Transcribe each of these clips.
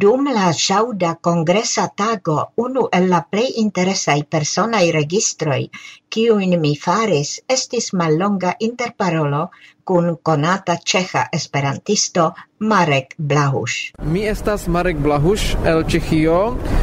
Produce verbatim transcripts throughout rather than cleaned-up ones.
Dum la ĵaŭda kongresa tago unu el la plej interesaj personaj registroj, kiujn mi faris, estis mallonga interparolo kun konata ĉeĥa esperantisto Marek Blahuš. Mi estas Marek Blahuš el Ĉeĥio.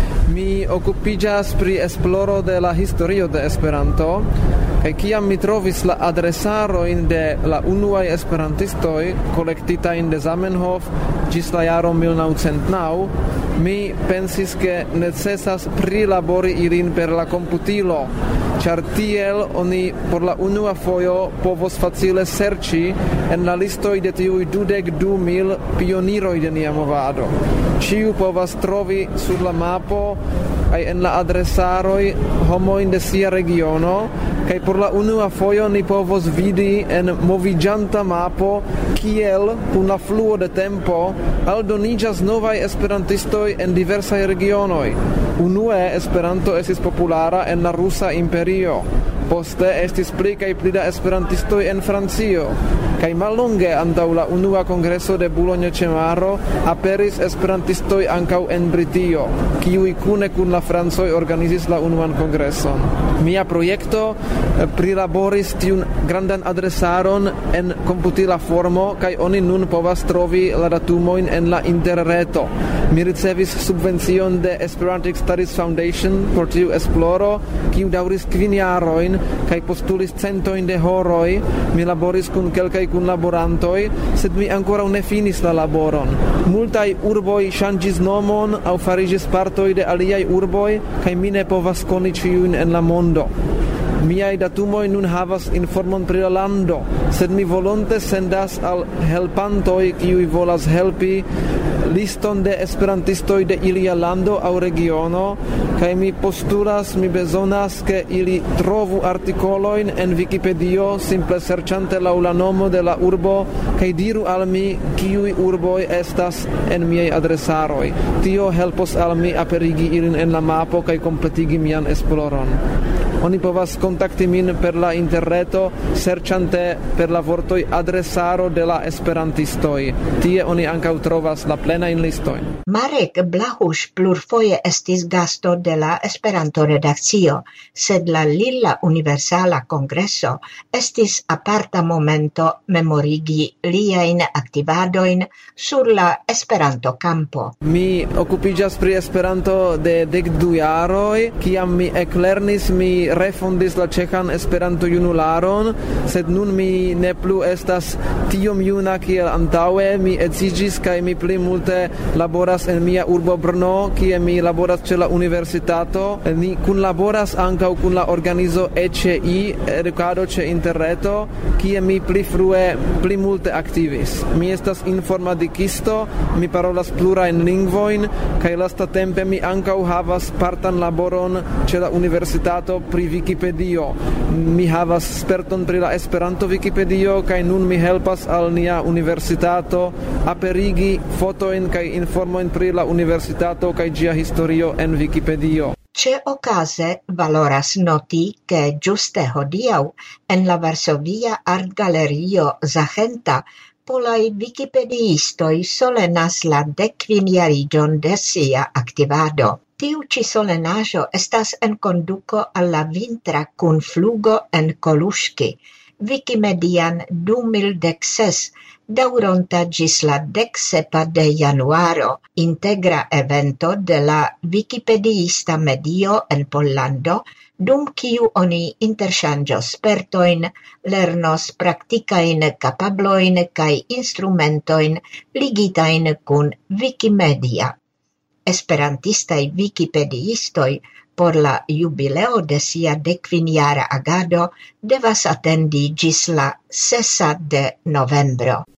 Mi okupiĝas pri esploro de la historio de Esperanto. Kaj kiam mi trovis la adresarojn de la unuaj esperantistoj kolektitajn de Zamenhof ĝis la jaro mil naŭcent naŭ, mi pensis ke necesas prilabori ilin per la komputilo, ĉar tiel oni por la unua fojo povos facile serĉi en la listoj de tiuj dudek du mil pioniroj de nia movado. Ĉiu povas trovi sur la mapo kaj en la adresaroj homojn de sia regiono, kaj por la unua fojo ni povos vidi en moviĝanta mapo kiel kun la fluo de tempo aldoniĝas novaj esperantistoj en diversaj regionoj. Unue Esperanto estis populara en la Rusa Imperio. Poste estis pli kaj pli da esperantistoj en Francio. Kaj mallonge antaŭ la unua kongreso de Boulogne-ĉe-Maro aperis esperantistoj ankaŭ en Britio, kiuj kune kun la francoj organizis la unuan kongreson. Mia projekto prilaboris tiun grandan adresaron en komputila formo kaj oni nun povas trovi la datumojn en la interreto. Mi ricevis subvencion de Esperantic Studies Foundation por tiu esploro, kiu daŭris kvin jarojn kaj postulis centojn de horoj. Mi laboris kun kelkaj kunlaborantoj, sed mi ankoraŭ ne finis la laboron. Multaj urboj ŝanĝis nomon aŭ fariĝis partoj de aliaj urboj, kaj mi ne povas koni ĉiujn en la mondo. Miaj datumoj nun havas informon pri la lando, sed mi volonte sendas al helpantoj, kiuj volas helpi, liston de esperantistoj de ilia lando aŭ regiono, kaj mi postulas, mi bezonas, ke ili trovu artikolojn en Vikipedio, simple serĉante laŭ la nomo de la urbo, kaj diru al mi, kiuj urboj estas en miaj adresaroj. Tio helpos al mi aperigi ilin en la mapo kaj kompletigi mian esploron. Oni povas kontakti min per la interreto, serĉante per la vortoj adresaro de la esperantistoj. Tie oni ankaŭ trovas la plenajn listojn. Marek Blahuš plurfoje estis gasto de la Esperanto-redakcio, sed la Lilla Universala Kongreso estis aparta momento memorigi liajn aktivadojn sur la Esperanto-kampo. Mi okupiĝas pri Esperanto de dek du jaroj, kiam mi eklernis, mi refondis la ĉeĥan Esperanto-junularon, sed nun mi ne plu estas tiom juna kiel antaŭe. Mi edziĝis kaj mi pli multe laboras en mia urbo Brno, kie mi laboras ĉe la universitato. Mi kunlaboras ankaŭ kun la organizo E C I, edukado ĉe interreto, kie mi pli frue pli multe aktivis. Mi estas informatikisto, mi parolas plurajn lingvojn, kaj lastatempe mi ankaŭ havas partan laboron ĉe la universitato pri Vikipedio. Mi havas sperton pri la Esperanto Vikipedio kaj nun mi helpas al nia universitato aperigi fotojn kaj informojn pri la universitato kaj ĝia historio en Vikipedio. Ĉe okaze valoras noti, ke ĝuste hodiaŭ en la Varsovia Artgalerio Zachenta polaj vikipediistoj solenas la dekkvinjariĝon de sia aktivado. Tiu ĉi solenaĵo estas en konduko al la vintra kunflugo en Koluŝki, Vikimedian du mil dek ses, daŭronta ĝis la dek sepa de januaro, integra evento de la vikipediista medio en Pollando, dum kiu oni interŝanĝos spertojn, lernos praktikajn kapablojn kaj instrumentojn ligitajn kun Wikimedia. Esperantistaj vikipediistoj por la jubileo de sia dekkvinjara agado devas atendi ĝis la sesa de novembro.